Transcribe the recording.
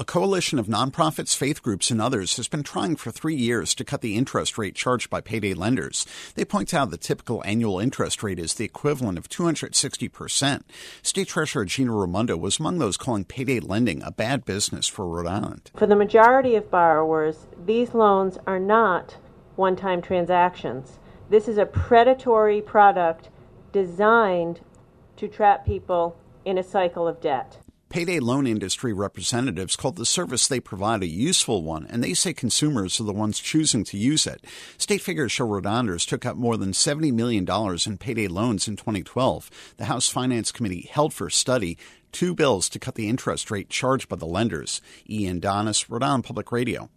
A coalition of nonprofits, faith groups, and others has been trying for 3 years to cut the interest rate charged by payday lenders. They point out the typical annual interest rate is the equivalent of 260%. State Treasurer Gina Raimondo was among those calling payday lending a bad business for Rhode Island. For the majority of borrowers, these loans are not one-time transactions. This is a predatory product designed to trap people in a cycle of debt. Payday loan industry representatives called the service they provide a useful one, and they say consumers are the ones choosing to use it. State figures show Rhode Islanders took out more than $70 million in payday loans in 2012. The House Finance Committee held for study 2 bills to cut the interest rate charged by the lenders. Ian Donis, Rhode Island Public Radio.